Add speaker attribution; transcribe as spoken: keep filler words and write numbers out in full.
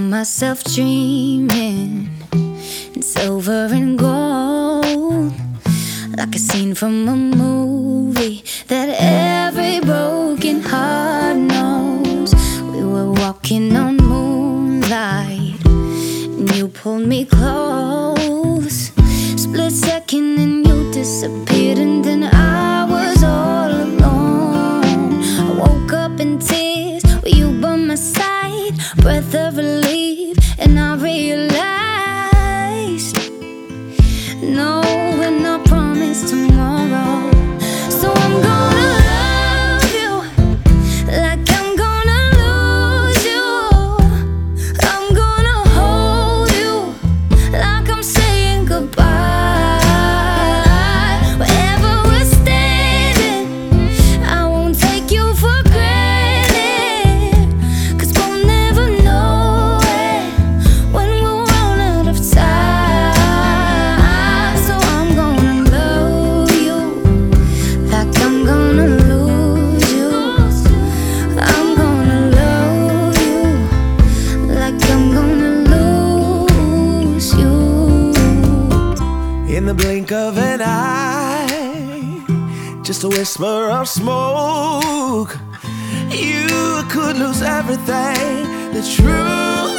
Speaker 1: Found myself dreaming in silver and gold, like a scene from a movie that every broken heart knows. We were walking on moonlight and you pulled me close. Split second and you disappeared, and then I was all alone. I woke up in tears with you by my side, breath of relief, and I realized no, we're not promised tomorrow. So I'm gonna love you like I'm gonna lose you. I'm gonna hold you like I'm saying goodbye. Wherever we're standing, I won't take you for granted, 'cause we'll never know it when we'll run out of time. So I'm gonna love you like I'm gonna lose you. I'm gonna love you like I'm gonna lose you.
Speaker 2: In the blink of an eye, just a whisper of smoke, you could lose everything. The truth